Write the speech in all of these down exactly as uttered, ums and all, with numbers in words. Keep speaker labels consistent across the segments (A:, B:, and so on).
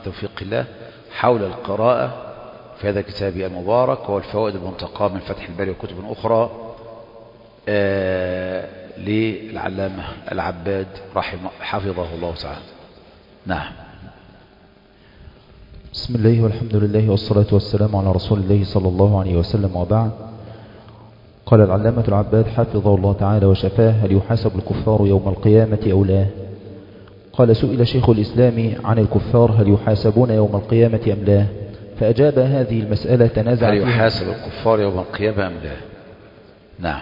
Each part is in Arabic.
A: بتوفيق الله حول القراءة في هذا الكتاب المبارك، والفوائد المنتقاة من فتح الباري وكتب أخرى آه للعلامة العباد رحمه حفظه الله تعالى. نعم.
B: بسم الله والحمد لله والصلاة والسلام على رسول الله صلى الله عليه وسلم، وبعد. قال العلامة العباد حفظه الله تعالى وشفاه: هل يحاسب الكفار يوم القيامة أو لا؟ قال: سئل شيخ الإسلام عن الكفار هل يحاسبون يوم القيامة أم لا، فأجاب هذه المسألة تنازع
A: هل يحاسب الكفار يوم القيامة أم لا؟ نعم.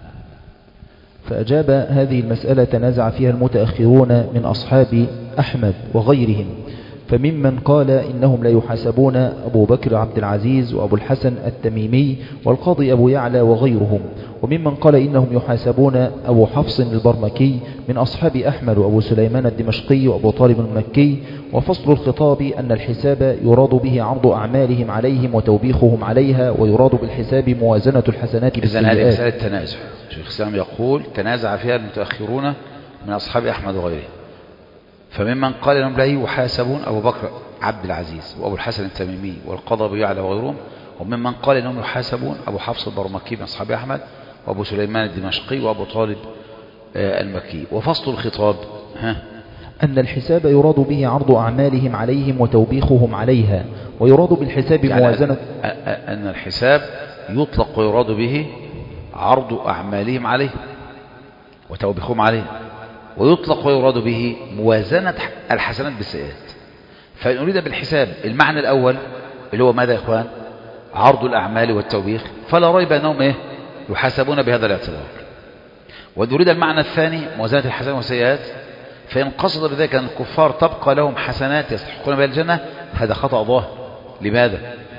B: فأجاب هذه المسألة تنازع فيها المتأخرون من أصحاب أحمد وغيرهم، فممن قال إنهم لا يحاسبون أبو بكر عبد العزيز وأبو الحسن التميمي والقاضي أبو يعلى وغيرهم، وممن قال إنهم يحاسبون أبو حفص البرمكي من أصحاب أحمد وأبو سليمان الدمشقي وأبو طالب المكي. وفصل الخطاب أن الحساب يراد به عرض أعمالهم عليهم وتوبيخهم عليها، ويراد بالحساب موازنة الحسنات بالسيئات.
A: إذن هذه مسألة تنازع، شيخ الإسلام يقول تنازع فيها المتأخرون من أصحاب أحمد وغيرهم، فممن قال انهم لا يحاسبون ابو بكر عبد العزيز وابو الحسن التميمي والقاضي ابو يعلى وغيرهم، وممن قال انهم يحاسبون ابو حفص البرمكي من اصحاب احمد وابو سليمان الدمشقي وابو طالب المكي. وفصل الخطاب ها
B: أن الحساب يراد به عرض أعمالهم عليهم وتوبيخهم عليها، ويراد بالحساب
A: يعني
B: موازنة
A: أن الحساب يطلق ويراد به عرض أعمالهم عليه وتوبيخهم عليه، ويطلق ويراد به موازنة الحسنات بالسيئات. فإن أريد بالحساب المعنى الأول اللي هو ماذا يا إخوان؟ عرض الأعمال والتوبيخ، فلا ريب أنهم إيه؟ يحاسبون بهذا الاعتبار. وإن أريد المعنى الثاني موازنة الحسنات والسيئات، فإن قصد بذلك أن الكفار تبقى لهم حسنات يستحقون بها الجنة، هذا خطأ ظاهر. لماذا؟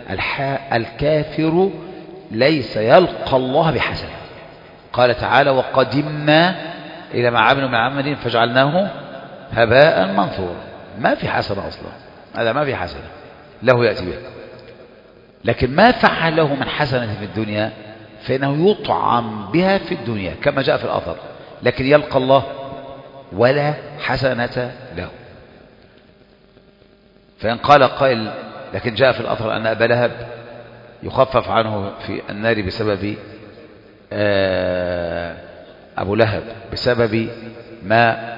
A: الكافر ليس يلقى الله بحسنة. قال تعالى: وقدمنا إلى ما عملوا من عمل فجعلناه هباء منثورا. ما في حسنة أصلا، هذا ما في حسنة له يأتي به. لكن ما فعله من حسنة في الدنيا فإنه يطعم بها في الدنيا كما جاء في الأثر، لكن يلقى الله ولا حسنة له. فإن قال قائل: لكن جاء في الأثر أن أبا لهب يخفف عنه في النار بسبب أبو لهب بسبب ما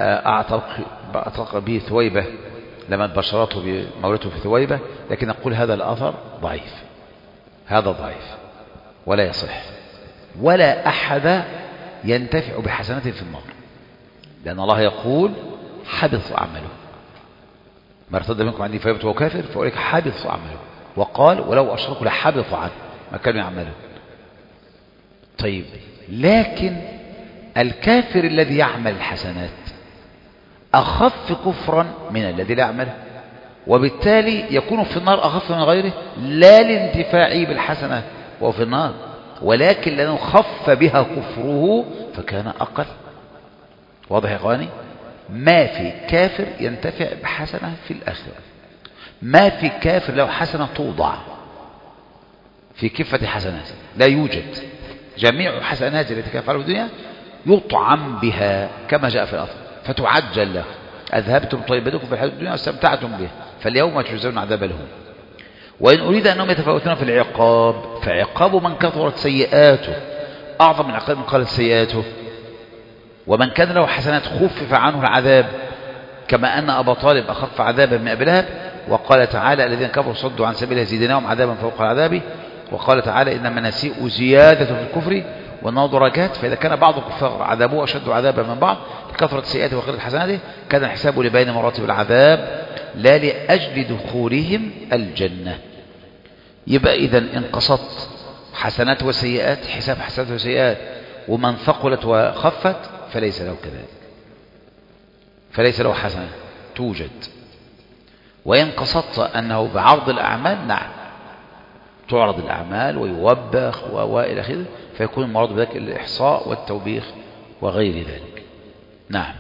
A: أعتق به ثويبة لما بشرته بمولته في ثويبة، لكن نقول هذا الأثر ضعيف، هذا ضعيف ولا يصح، ولا أحد ينتفع بحسنته في النار، لأن الله يقول: حبط أعمله، ما ارتد منكم عني فيبت وهو كافر فأولئك حبط أعمله، وقال: ولو أشركوا لحبط عنه ما كانوا يعملون. طيب، لكن الكافر الذي يعمل الحسنات أخف كفرا من الذي لا يعمله، وبالتالي يكون في النار أخف من غيره، لا لانتفاعه بالحسنة وهو في النار، ولكن لأنه خف بها كفره فكان أقل. واضح يا إخواني؟ ما في كافر ينتفع بحسنة في الآخرة، ما في كافر له حسنة توضع في كفة حسنات، لا يوجد. جميع حسنات التي كان فعلها في الدنيا يطعم بها كما جاء في الأثر، فتعجل له: أذهبتم طيبتكم في الحياة الدنيا واستمتعتم به فاليوم تجزون عذاب الهون. وإن أريد أنهم يتفاوتون في العقاب، فعقاب من كثرت سيئاته أعظم من عقاب من قلت سيئاته، ومن كان له حسنات خفف عنه العذاب، كما أن أبا طالب أخف عذابا من أبي لهب. وقال تعالى: الذين كفروا صدوا عن سبيله زيدناهم عذابا فوق العذاب. وقال تعالى: إنما نسيء زيادة في الكفر والنار درجات، فإذا كان بعض الكفار عذابه أشد عذابا من بعض لكثرة سيئاته وقلة حسناته، كان الحساب لبين مراتب العذاب لا لأجل دخولهم الجنة. يبقى إذن إن قصدت حسنات وسيئات، حساب حسنات وسيئات، ومن ثقلت وخفت فليس له كذلك، فليس له حسنة توجد. وإن قصدت أنه بعرض الأعمال، نعم تعرض الأعمال ويوبخ وإلى آخره، فيكون المراد بذلك الإحصاء والتوبيخ وغير ذلك. نعم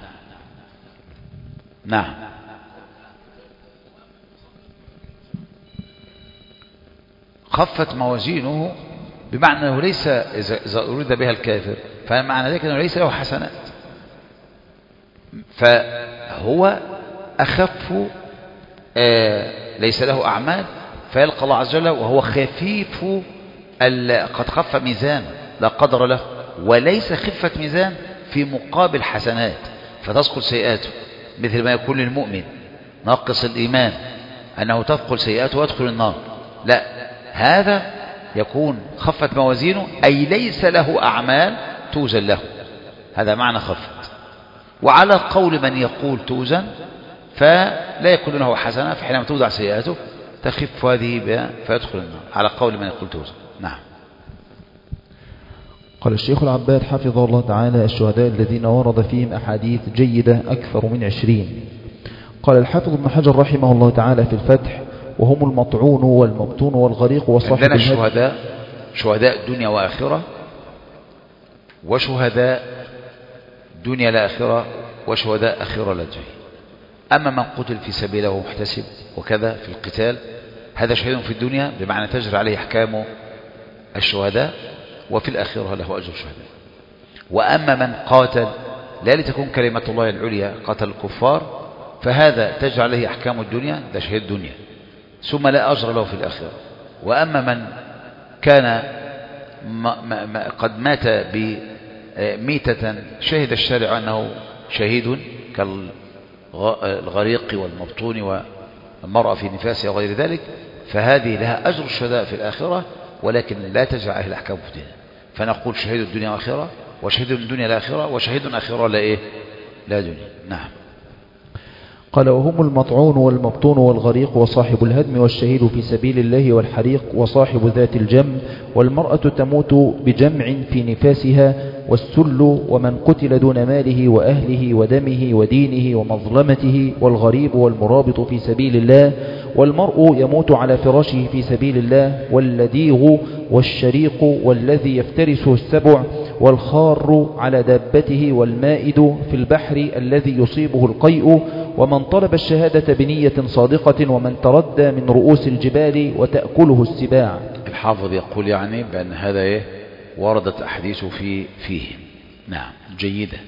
A: نعم خفت موازينه بمعنى أنه ليس، إذا أريد بها الكافر فمعنى ذلك أنه ليس له حسنات، فهو أخف آه ليس له أعمال فيلقى الله عز وجل وهو خفيف قد خف ميزان لا قدر له، وليس خفة ميزان في مقابل حسنات فتثقل سيئاته، مثل ما يكون للمؤمن ناقص الإيمان أنه تثقل سيئاته ويدخل النار. لا، هذا يكون خفت موازينه أي ليس له أعمال توزن له، هذا معنى خفت. وعلى قول من يقول توزن فلا يكون له حسنة، فحينما توضع سيئاته تخف هذه فيدخل النار، على قول من يقول توزن. نعم.
B: قال الشيخ العباد حفظه الله تعالى: الشهداء الذين ورد فيهم أحاديث جيدة أكثر من عشرين. قال الحافظ ابن حجر رحمه الله تعالى في الفتح: وهم المطعون والمبطون والغريق وصاحب
A: لنا الشهداء شهداء دنيا وآخرة، وشهداء دنيا لآخرة، وشهداء آخرة لا دنيا. أما من قتل في سبيله ومحتسب وكذا في القتال هذا شهيد في الدنيا بمعنى تجري عليه أحكام الشهداء، وفي الآخرة له أجر الشهداء. وأما من قاتل لا لتكون كلمة الله العليا قتل الكفار فهذا تجري عليه أحكام الدنيا، ده شهيد الدنيا ثم لا أجر له في الآخرة. وأما من كان ما ما ما قد مات بميتة شهد الشارع أنه شهيد كالغريق والمبطون والمرأة في نفاسها وغير ذلك، فهذه لها أجر الشهداء في الآخرة ولكن لا تجري عليه الأحكام في الدنيا. فنقول شهيد الدنيا والآخرة، وشهيد الدنيا الآخرة، وشهيد الآخرة لا إيه لا دنيا. نعم.
B: قال: وهم المطعون والمبطون والغريق وصاحب الهدم والشهيد في سبيل الله والحريق وصاحب ذات الجنب، والمرأة تموت بجمع في نفاسها، والسل، ومن قتل دون ماله وأهله ودمه ودينه ومظلمته، والغريب والمرابط في سبيل الله، والمرء يموت على فراشه في سبيل الله، واللديغ والشريق والذي يفترسه السبع، والخار على دابته، والمائد في البحر الذي يصيبه القيء، ومن طلب الشهادة بنية صادقة، ومن تردى من رؤوس الجبال وتأكله السباع.
A: الحافظ يقول يعني بأن هذا إيه وردت أحاديث في فيه. نعم جيدة.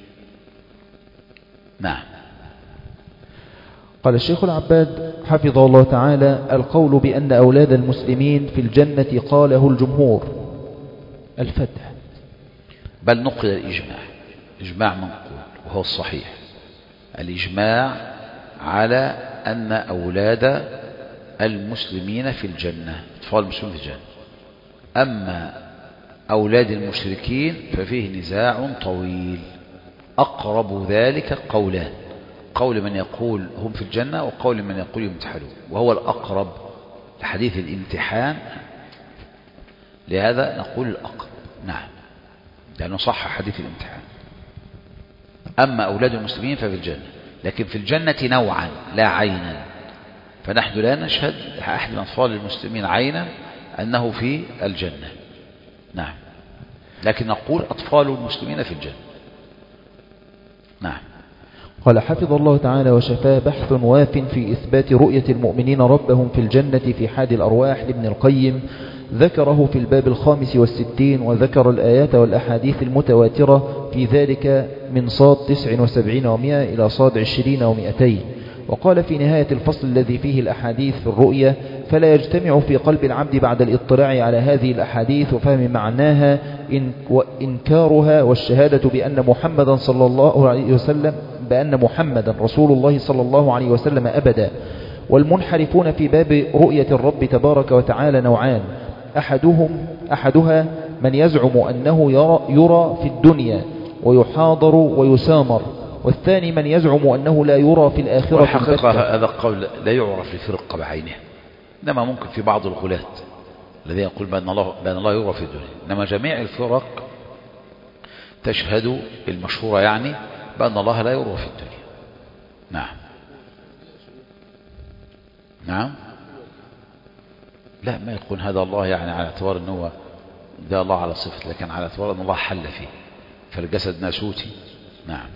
A: نعم.
B: قال الشيخ العباد حفظه الله تعالى: القول بأن أولاد المسلمين في الجنة قاله الجمهور. الفتح.
A: بل نقل الإجماع، إجماع منقول وهو الصحيح، الإجماع على أن أولاد المسلمين في الجنة، أطفال المسلمين في الجنة. أما أولاد المشركين ففيه نزاع طويل، أقرب ذلك قولان: قول من يقول هم في الجنة، وقول من يقول يمتحنون، وهو الأقرب لحديث الامتحان، لهذا نقول الأقرب. نعم، لأنه صح حديث الامتحان. أما أولاد المسلمين ففي الجنة، لكن في الجنة نوعا لا عينا، فنحن لا نشهد لأحد من أطفال المسلمين عينا أنه في الجنة. نعم، لكن نقول أطفال المسلمين في الجنة. نعم.
B: قال حفظ الله تعالى وشفاه: بحث واف في إثبات رؤية المؤمنين ربهم في الجنة في حاد الأرواح لابن القيم، ذكره في الباب الخامس والستين، وذكر الآيات والأحاديث المتواترة في ذلك من صاد تسع وسبعين ومائة إلى صاد عشرين ومائتين. وقال في نهاية الفصل الذي فيه الأحاديث في الرؤية: فلا يجتمع في قلب العبد بعد الاطلاع على هذه الأحاديث وفهم معناها وإنكارها والشهادة بأن محمدا صلى الله عليه وسلم بأن محمدا رسول الله صلى الله عليه وسلم أبدا. والمنحرفون في باب رؤية الرب تبارك وتعالى نوعان: أحدهم أحدها من يزعم أنه يرى, يرى في الدنيا ويحاضر ويسامر، والثاني من يزعم أنه لا يرى في الآخرة.
A: والحقيقة هذا القول لا يعرف لفرقة بعينه، إنما ممكن في بعض الغلاة الذي يقول بأن الله, بأن الله يرى في الدنيا، إنما جميع الفرق تشهد المشهورة يعني بأن الله لا يرى في الدنيا. نعم. نعم. لا، ما يكون هذا الله يعني على اعتبار أنه ده الله على صفة، لكن على اعتبار أن الله حل فيه، فالجسد ناسوتي. نعم.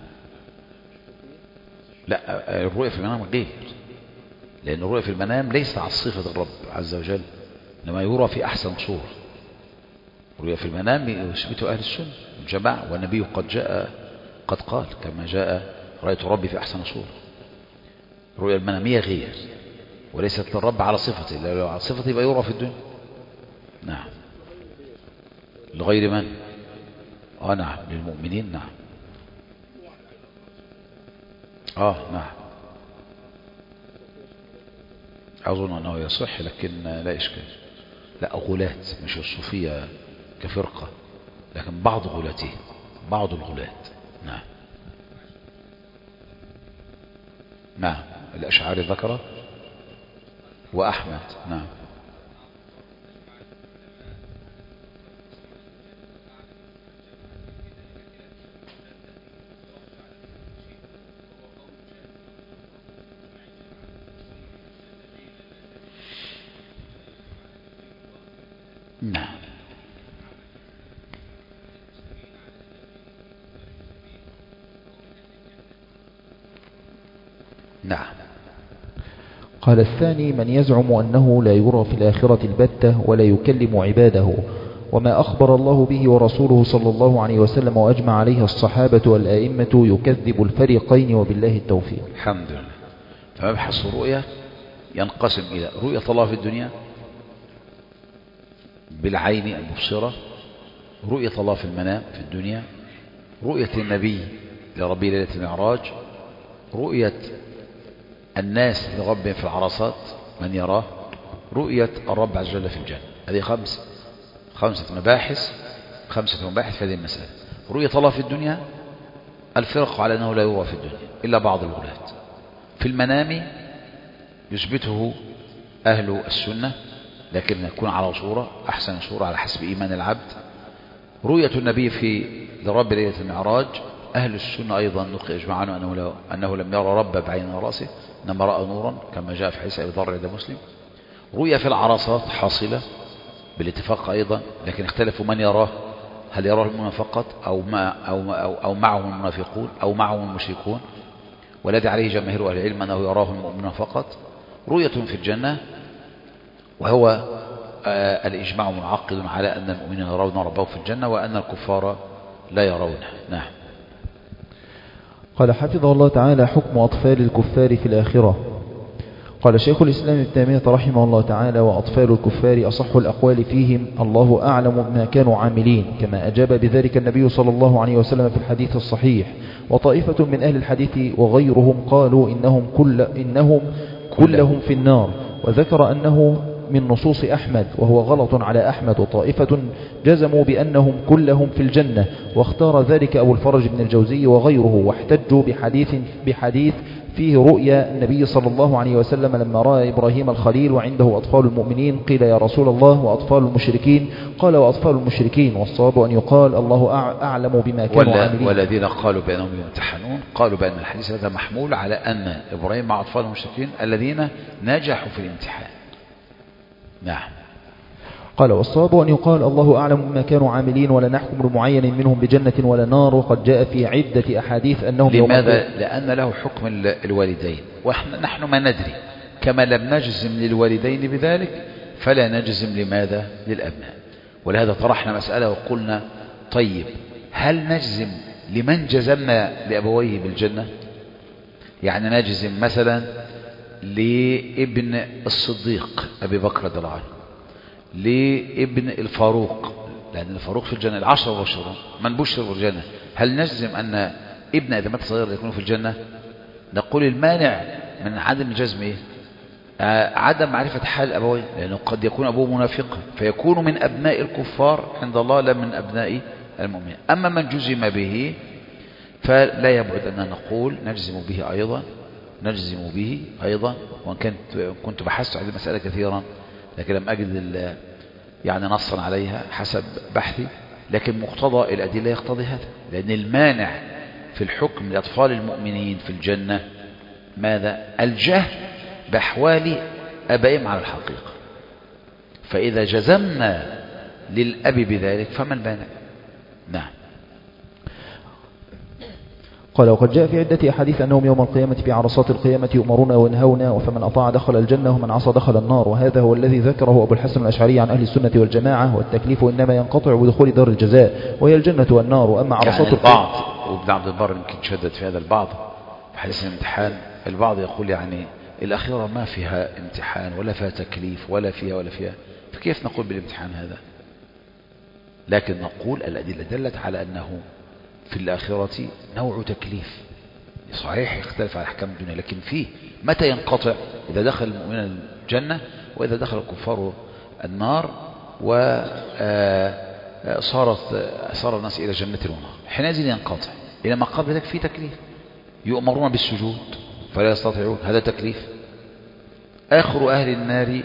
A: لا، الرؤية في المنام غير، لأن الرؤية في المنام ليس على صفة الرب عز وجل، إنما يرى في أحسن صور. الرؤية في المنام يثبت أهل السنة الجماعة، والنبي قد جاء قد قال كما جاء: رأيت ربي في أحسن صور. الرؤية المنامية غير، وليست للرب على صفته، لو على صفته يبقى يرى في الدنيا. نعم. لغير من؟ اه نعم، للمؤمنين. نعم. اه نعم، أظن أنه يصح، لكن لا إشكال. لا، غلاة، مش الصوفية كفرقة، لكن بعض غلاته، بعض الغلاة. نعم. نعم، الأشعري ذكره وأحمد. نعم. نعم. نعم.
B: قال الثاني من يزعم أنه لا يرى في الآخرة البتة ولا يكلم عباده، وما أخبر الله به ورسوله صلى الله عليه وسلم وأجمع عليه الصحابة والآئمة يكذب الفريقين، وبالله التوفيق.
A: الحمد لله. فمبحث الرؤية ينقسم إلى رؤية الله في الدنيا بالعين المبصرة، رؤية الله في المنام في الدنيا، رؤية النبي لربي ليلة المعراج، رؤية الناس لربهم في العرصات من يراه، رؤية الرب عز وجل في الجنة. هذه خمس خمسة مباحث خمسة مباحث في هذه المسألة. رؤية الله في الدنيا الفرق على أنه لا يرى في الدنيا إلا بعض الولاة. في المنام يثبته أهل السنة، لكن يكون على صورة أحسن صورة على حسب إيمان العبد. رؤية النبي في لرب ليلة المعراج أهل السنة أيضا نقل إجماعا أنه, أنه لم يرى رب بعين رأسه، إنما رأى نورا كما جاء في حديث أبي ذر عند مسلم. رؤية في العرصات حاصلة بالاتفاق أيضا، لكن اختلفوا من يراه، هل يراه المؤمن فقط أو, ما أو, أو, أو معهم المنافقون أو معهم المشركون، والذي عليه جماهير أهل العلم أنه يراه المؤمن فقط. رؤية في الجنة، وهو آه الإجماع منعقد على أن المؤمنين يرون ربهم في الجنة وأن الكفار لا يرونه. نعم.
B: قال حفظه الله تعالى حكم أطفال الكفار في الآخرة. قال شيخ الإسلام ابن تيمية رحمه الله تعالى وأطفال الكفار أصح الأقوال فيهم الله أعلم بما كانوا عاملين، كما أجاب بذلك النبي صلى الله عليه وسلم في الحديث الصحيح. وطائفة من أهل الحديث وغيرهم قالوا إنهم, كل إنهم كلهم في النار، وذكر أنه من نصوص أحمد وهو غلط على أحمد. وطائفة جزموا بأنهم كلهم في الجنة، واختار ذلك أبو الفرج بن الجوزي وغيره، واحتجوا بحديث, بحديث فيه رؤيا النبي صلى الله عليه وسلم لما رأى إبراهيم الخليل وعنده أطفال المؤمنين، قيل يا رسول الله وأطفال المشركين؟ قال وأطفال المشركين، والصواب أن يقال الله أعلم بما كانوا عاملين.
A: والذين قالوا بأنهم يمتحنون قالوا بأن الحديث هذا محمول على أن إبراهيم مع أطفال المشركين الذين نجحوا في الامتحان. نعم.
B: قال والصواب أن يقال الله أعلم بما كانوا عاملين، ولا نحكم لمعين منهم بجنة ولا نار، وقد جاء في عدة أحاديث أنهم
A: لماذا؟ لأن له حكم الوالدين، ونحن ما ندري، كما لم نجزم للوالدين بذلك فلا نجزم لماذا؟ للأبناء. ولهذا طرحنا مسألة وقلنا طيب هل نجزم لمن جزمنا لأبويه بالجنة؟ يعني نجزم مثلا لابن الصديق أبي بكر رضي الله عنه، لابن الفاروق، لأن الفاروق في الجنة، العشرة مبشرون من بشر بالجنة، هل نجزم أن ابن إذا مات صغير يكون في الجنة؟ نقول المانع من عدم الجزم إيه؟ آه عدم معرفة حال أبويه، لأنه قد يكون أبوه منافقا فيكون من أبناء الكفار عند الله لا من أبناء المؤمنين. أما من جزم به فلا يبعد أن نقول نجزم به أيضا نجزم به أيضا وإن كنت, كنت بحثت عن المسألة كثيرا لكن لم أجد يعني نصا عليها حسب بحثي، لكن مقتضى الأدلة يقتضي هذا، لأن المانع في الحكم لأطفال المؤمنين في الجنة ماذا؟ الجهل بأحوال أبائهم على الحقيقة، فإذا جزمنا للأب بذلك فما المانع؟ نعم.
B: قال وقد جاء في عدة أحاديث أنهم يوم القيامة في عرصات القيامة يؤمرون وينهون، فمن أطاع دخل الجنة ومن عصى دخل النار، وهذا هو الذي ذكره أبو الحسن الأشعري عن أهل السنة والجماعة، والتكليف إنما ينقطع بدخول دار الجزاء وهي الجنة والنار. وأما عرصات
A: يعني البعض، وابن عبد البر يمكن شدد في هذا البعض في حديث الامتحان، البعض يقول يعني الأخيرة ما فيها امتحان ولا فيها تكليف ولا فيها ولا فيها، فكيف نقول بالامتحان هذا؟ لكن نقول الأدلة دلت على أنه في الآخرة نوع تكليف، صحيح يختلف عن أحكام الدنيا، لكن فيه متى ينقطع؟ إذا دخل المؤمنين الجنة وإذا دخل الكفار النار وصارت صار الناس إلى جنة ونار، حينئذ ينقطع. إنما قبل ذلك في تكليف، يؤمرون بالسجود فلا يستطيعون، هذا تكليف. آخر أهل النار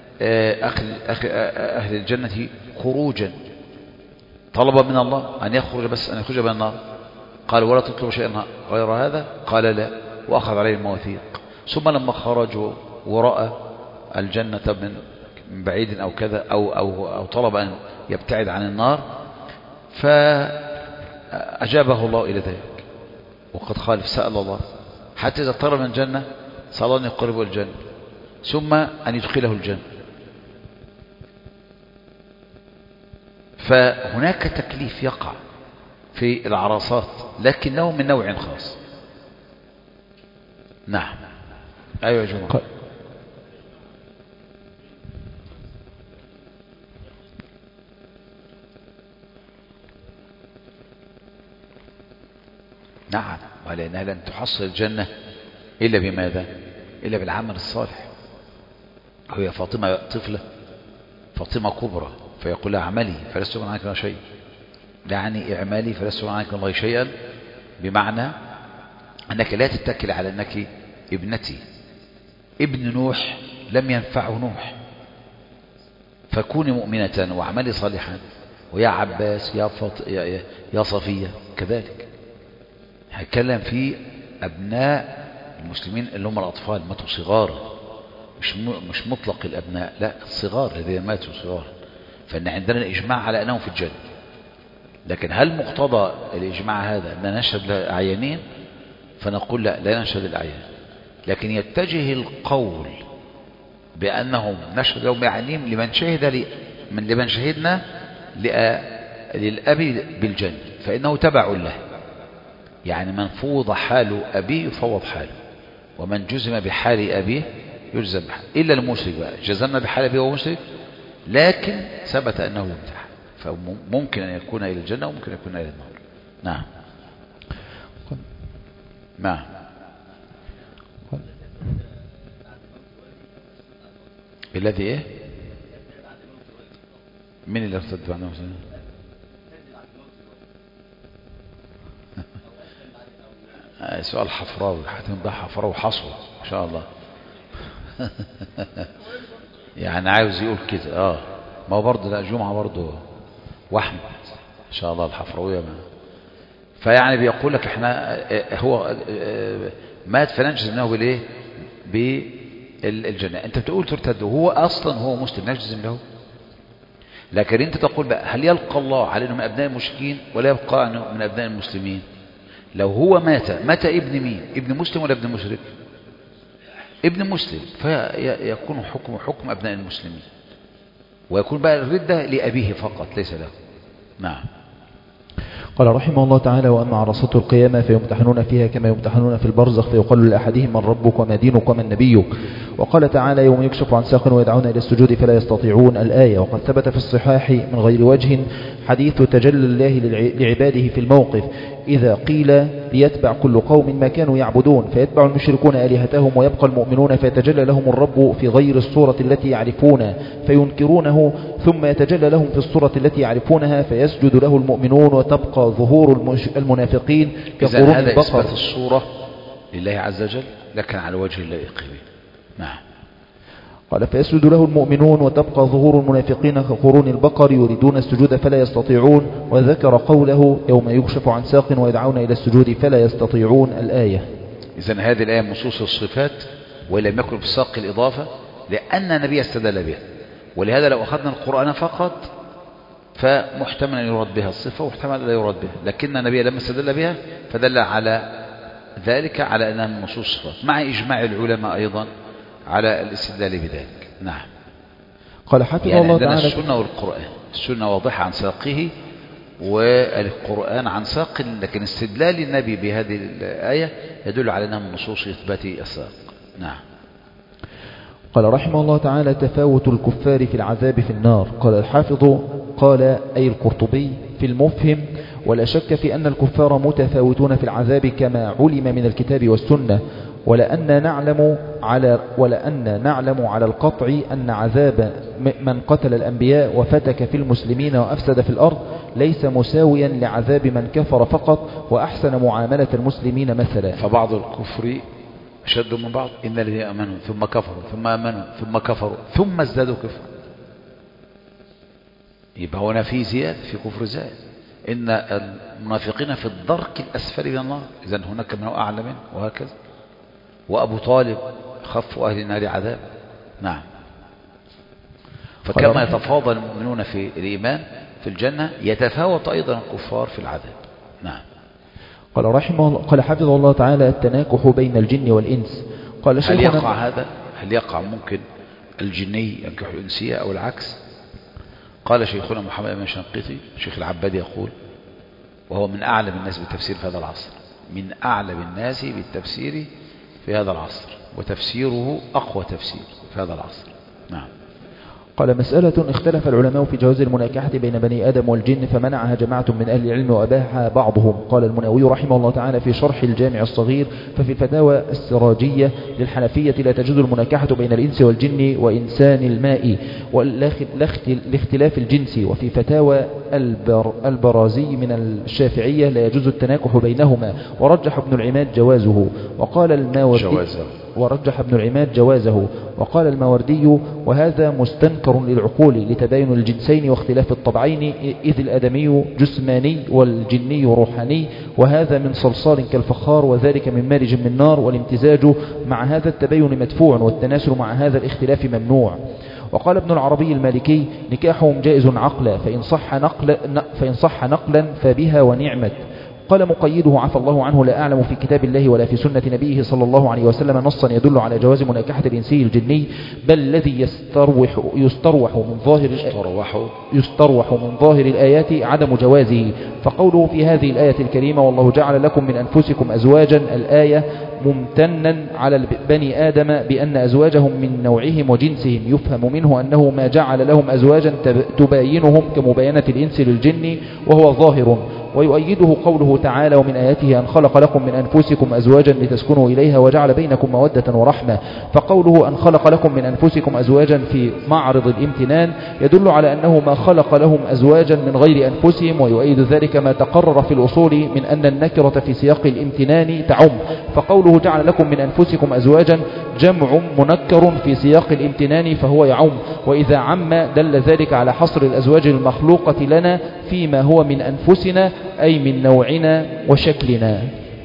A: أهل الجنة خروجا، طلب من الله أن يخرج بس أن يخرج من النار، قال ولا تطلب شيئا غير هذا، قال لا، وأخذ عليه المواثيق. ثم لما خرجوا ورأى الجنة من بعيد أو كذا أو, أو, أو طلب أن يبتعد عن النار، فأجابه الله إلى ذلك، وقد خالف سأل الله حتى إذا اضطر من الجنة سأل الله أن يقربه الجنة ثم أن يدخله الجنة. فهناك تكليف يقع في العرصات لكنه من نوع خاص. نعم. أيوة يا جماعة. نعم، ولأنها لن تحصل الجنة إلا بماذا؟ إلا بالعمل الصالح. هي فاطمة طفلة، فاطمة كبرى، فيقول لها اعملي فلست من عنك شيء، يعني اعملي فلست من عنك الله شيئا، بمعنى أنك لا تتكل على أنك ابنتي. ابن نوح لم ينفعه نوح، فكوني مؤمنة واعملي صالحا. ويا عباس يا, فط... يا... يا صفية كذلك. هنتكلم في أبناء المسلمين اللي هم الأطفال ماتوا صغار، مش م... مش مطلق الأبناء، لا الصغار الذين ماتوا صغار، فإن عندنا الإجماع على أنهم في الجنة. لكن هل مقتضى الإجماع هذا أن نشهد للأعيانين؟ فنقول لا، لا نشهد للأعيان، لكن يتجه القول بأنهم نشهد لهم بعينهم لمن شهد لي من لمن شهدنا للأب بالجنة، فإنه تبع له. يعني من فوض حال أبيه يفوض حاله، ومن جزم بحال أبيه يجزم بحال، إلا المشرك بقى جزمنا بحال أبيه وهو مشرك لكن ثبت أنه يمتحن، فممكن أن يكون إلى الجنة وممكن أن يكون إلى النار. نعم. نعم. الذي ايه؟ من اللي ارتد بعد موته؟ سؤال حفراوي، هتنضح حفراوي حصوة ان شاء الله. يعني عاوز يقول كده اه ما هو برضه لا جمعة برضه واحمد ان شاء الله الحفراوية ما. فيعني بيقول لك احنا هو مات فننجز منه بالايه؟ بالجنة. انت بتقول ترتد وهو اصلا هو مسلم نجزم له، لكن انت تقول بقى هل يلقى الله على انه من ابناء المشركين ولا يبقى انه من ابناء المسلمين؟ لو هو مات مات ابن مين؟ ابن مسلم ولا ابن مشرك؟ ابن مسلم، فيكون حكم حكم ابناء المسلمين، ويكون بقى الردة لأبيه فقط ليس له. نعم.
B: قال رحمه الله تعالى: وأما عرصات القيامة فيمتحنون فيها كما يمتحنون في البرزخ، فيقال لأحدهم من ربك وما دينك ومن نبيك. وقال تعالى: يوم يكشف عن ساق ويدعون إلى السجود فلا يستطيعون، الآية. وقد ثبت في الصحاح من غير وجه حديث تجلى الله لعباده في الموقف إذا قيل ليتبع كل قوم ما كانوا يعبدون، فيتبع المشركون آلهتهم ويبقى المؤمنون، فيتجلى لهم الرب في غير الصورة التي يعرفون فينكرونه، ثم يتجلى لهم في الصورة التي يعرفونها فيسجد له المؤمنون، وتبقى ظهور المنافقين
A: كقرون البقر. هذا إثبات الصورة لله عز وجل لكن على وجه اللائق به. نعم.
B: قال: فيسجد له المؤمنون وتبقى ظهور المنافقين كقرون البقر يريدون السجود فلا يستطيعون. وذكر قوله: يوم يكشف عن ساق ويدعون إلى السجود فلا يستطيعون، الآية.
A: إذن هذه الآية نصوص الصفات ولم يكن في ساق الإضافة لأن النبي استدل بها، ولهذا لو أخذنا القرآن فقط فمحتمل أن يراد بها الصفة ومحتمل لا يراد بها، لكن النبي لما استدل بها فدل على ذلك على أنها من نصوص الصفات، مع إجماع العلماء أيضا على الاستدلال بذلك. نعم.
B: قال حفظ
A: يعني
B: الله تعالى:
A: السنة والقرآن، السنة واضحة عن ساقه والقرآن عن ساق، لكن استدلال النبي بهذه الآية يدل على أنها من نصوص إثبات الساق. نعم.
B: قال رحمه الله تعالى: تفاوت الكفار في العذاب في النار. قال الحافظ قال أي القرطبي في المفهم: ولا شك في أن الكفار متفاوتون في العذاب كما علم من الكتاب والسنة، ولأن نعلم على ولأن نعلم على القطع أن عذاب من قتل الأنبياء وفتك في المسلمين وأفسد في الأرض ليس مساويا لعذاب من كفر فقط وأحسن معاملة المسلمين مثلا.
A: فبعض الكفر أشد من بعض. إن الذين آمنوا ثم كفروا ثم آمنوا ثم كفروا ثم ازدادوا كفرا. يبقى هنا في زيادة، في كفر زائد. إن المنافقين في الدرك الأسفل من النار، إذن هناك من هو أعلى منه، وهكذا. وأبو طالب خف أهل النار عذاب. نعم. فكما يتفاضل المؤمنون في الإيمان في الجنة يتفاوت أيضا الكفار في العذاب. نعم.
B: قال رحمه الله قال حفظه الله تعالى: التناكح بين الجن والإنس. قال
A: هل يقع هذا؟ هل يقع ممكن الجني ينكح الإنسية أو العكس؟ قال شيخنا محمد بن شنقيطي شيخ العباد يقول، وهو من أعلم الناس بالتفسير في هذا العصر، من أعلم الناس بالتفسير في هذا العصر، وتفسيره أقوى تفسير في هذا العصر. نعم.
B: قال: مسألة اختلف العلماء في جواز المناكحة بين بني آدم والجن فمنعها جماعة من أهل العلم وأباحها بعضهم. قال المناوي رحمه الله تعالى في شرح الجامع الصغير: ففي الفتاوى السراجية للحنفية لا تجوز المناكحة بين الإنس والجن وإنسان الماء لاختلاف الجنس. وفي فتاوى البر البرازي من الشافعية لا يجوز التناكح بينهما، ورجح ابن العماد جوازه. وقال الماوردي جوازه ورجح ابن العماد جوازه وقال الماوردي: وهذا مستنكر للعقول لتباين الجنسين واختلاف الطبعين، إذ الآدمي جسماني والجني روحاني، وهذا من صلصال كالفخار، وذلك من مارج من نار، والامتزاج مع هذا التباين مدفوع، والتناسل مع هذا الاختلاف ممنوع. وقال ابن العربي المالكي: نكاحهم جائز عقلا، فإن صح نقلا, فإن صح نقلا فبها ونعمت. قال مقيده عفى الله عنه: لا أعلم في كتاب الله ولا في سنة نبيه صلى الله عليه وسلم نصا يدل على جواز مناكحة الإنسي الجني، بل الذي يستروح, يستروح, من ظاهر يستروح, يستروح من ظاهر الآيات عدم جوازه. فقوله في هذه الآية الكريمة: والله جعل لكم من أنفسكم أزواجا، الآية ممتنا على بني آدم بأن أزواجهم من نوعهم وجنسهم، يفهم منه أنه ما جعل لهم أزواجا تباينهم كمباينة الإنس للجن، وهو ظاهر. ويؤيده قوله تعالى: ومن آياته أن خلق لكم من أنفسكم أزواجا لتسكنوا إليها وجعل بينكم مودة ورحمة. فقوله أن خلق لكم من أنفسكم أزواجا في معرض الامتنان يدل على أنه ما خلق لهم أزواجا من غير أنفسهم، ويؤيد ذلك ما تقرر في الأصول من أن النكرة في سياق الامتنان تعم. فقوله جعل لكم من أنفسكم أزواجا جمع منكر في سياق الامتنان فهو يعم، وإذا عم دل ذلك على حصر الأزواج المخلوقة لنا فيما هو من أنفسنا، أي من نوعنا وشكلنا.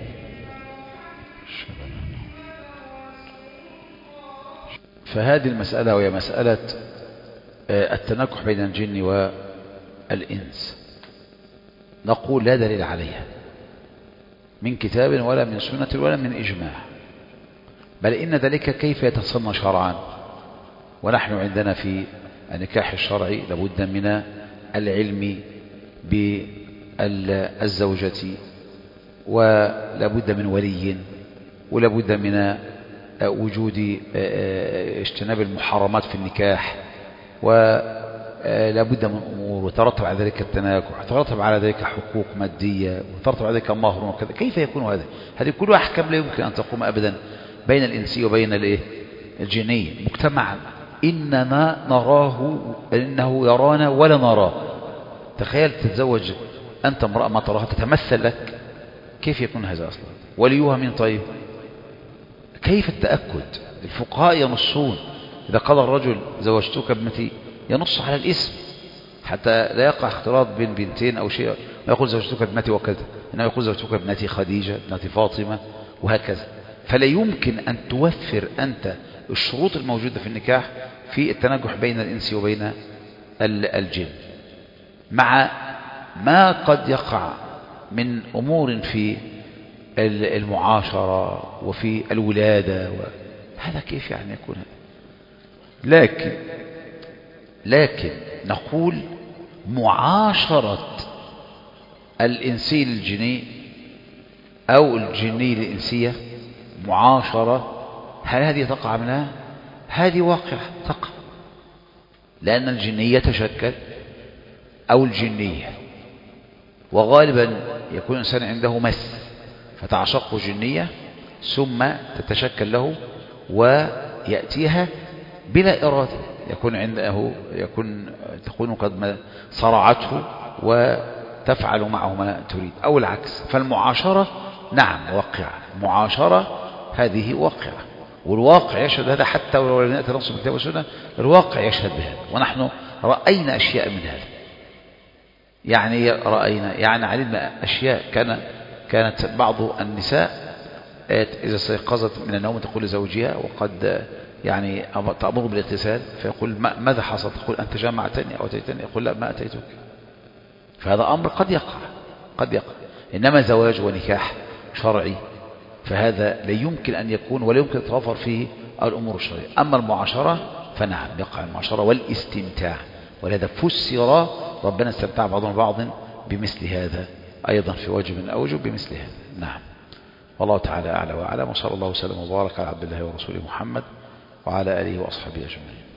A: فهذه المسألة وهي مسألة التناكح بين الجن والإنس نقول لا دليل عليها من كتاب ولا من سنة ولا من إجماع، بل إن ذلك كيف يتصنى شرعا. ونحن عندنا في النكاح الشرعي لابد من العلم بالزوجة، ولابد من ولي، ولابد من وجود اجتناب المحرمات في النكاح، ولابد من أمور، وترتب على ذلك التناكح، وترتب على ذلك حقوق مادية، وترتب على ذلك مهر وكذا. كيف يكون هذا؟ هذه كلها أحكام لا يمكن أن تقوم أبدا بين الإنسي وبين الايه الجني. مجتمعا إننا نراه إنه يرانا ولا نراه. تخيل تتزوج أنت امرأة ما تراها تتمثل لك، كيف يكون هذا أصلا؟ وليها من طيب؟ كيف التأكد؟ الفقهاء ينصون إذا قال الرجل زوجتك ابنتي ينص على الاسم حتى لا يقع اختلاط بين بنتين أو شيء، ما يقول زوجتك ابنتي وكذا، إنما يقول زوجتك ابنتي خديجة ابنتي فاطمة وهكذا. فلا يمكن أن توفر أنت الشروط الموجودة في النكاح في التناكح بين الإنس وبين الجن، مع ما قد يقع من أمور في المعاشرة وفي الولادة و... هذا كيف يعني يكون هذا؟ لكن لكن نقول معاشرة الإنسي للجني أو الجني للإنسية معاشرة، هل هذه تقع منها؟ هذه واقعة تقع، لأن الجنية تشكل أو الجنية، وغالبا يكون الإنسان عنده مس فتعشقه جنية ثم تتشكل له ويأتيها بلا إرادة، يكون عنده يكون تكون قد صرعته وتفعل معه ما تريد، أو العكس. فالمعاشرة نعم واقعة، معاشرة هذه واقعة، والواقع يشهد هذا، حتى ولو لم نأتي نص بالكتاب والسنة الواقع يشهد بهذا، ونحن رأينا أشياء من هذا. يعني رأينا يعني علمنا أشياء كان كانت بعض النساء إذا استيقظت من النوم تقول لزوجها وقد يعني تأمر بالاغتسال، فيقول ماذا حصل؟ تقول أنت جامعتني أو أتيتني؟ يقول لا ما أتيتك. فهذا أمر قد يقع قد يقع إنما زواج ونكاح شرعي فهذا لا يمكن أن يكون ولا يمكن تتوفر فيه الأمور الشرعية. أما المعاشرة فنعم يقع المعاشرة والاستمتاع، ولهذا فسر ربنا استمتع بعضهم بعض بمثل هذا أيضا في وجه من الأوجه بمثل هذا. نعم، والله تعالى أعلى وأعلم، وصلى الله وسلم وبارك على عبد الله ورسوله محمد وعلى آله وأصحابه أجمعين.